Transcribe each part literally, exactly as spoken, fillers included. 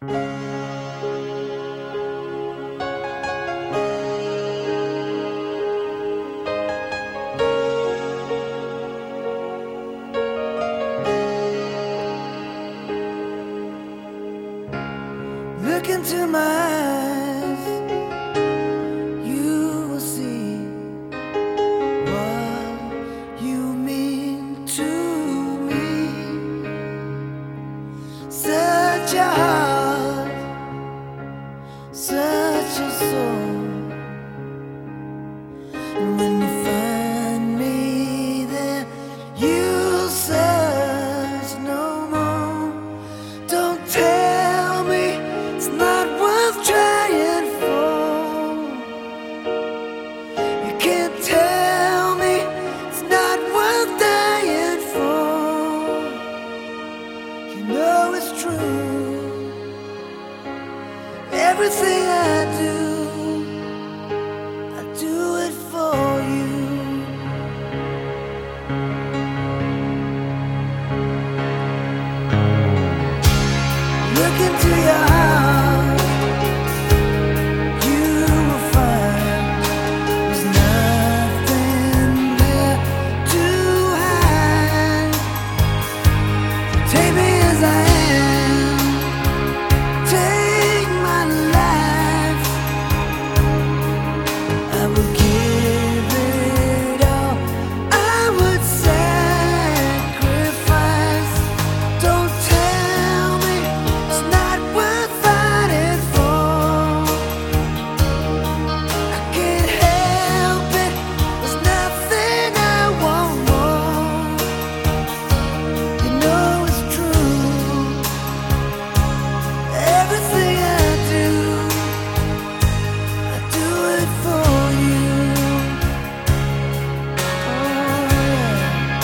Look into my eyes, you will see what you mean to me. Such a heart, such a soul. And when you find me there, you'll search no more. Don't tell me it's not worth trying for. You can't tell me it's not worth dying for. You know it's true. Everything I do, I do it for you. Look into your heart, you will find there's nothing there to hide. Take me as I am, take my life. I will give it all, I would sacrifice. Don't tell me it's not worth fighting for. I can't help it, there's nothing I want more. You know it's true. Everything I do, I do it for you. Oh yeah.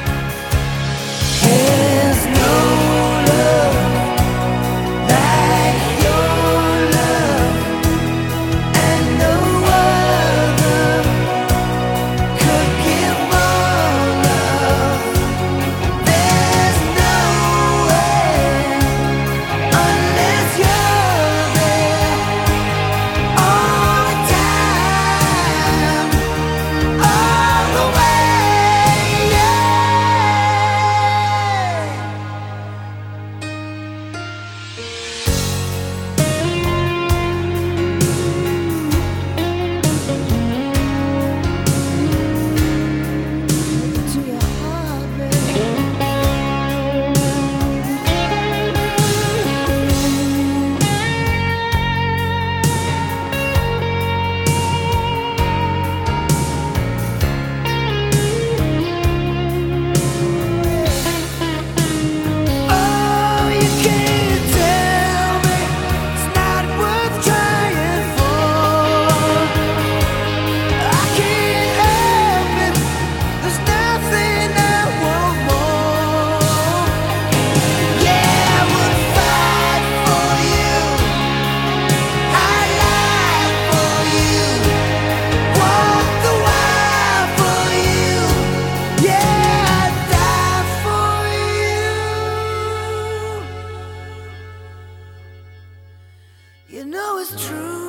There's no love like your love, and no other could give more love. There's no way unless you're there all the time, all the way, yeah. To your heart, baby. Oh, you can't tell me it's not worth trying for. I can't help it, there's nothing I want more. Yeah, I would fight for you, I'd lie for you, walk the wire for you. Yeah, I'd die for you. You know it's true.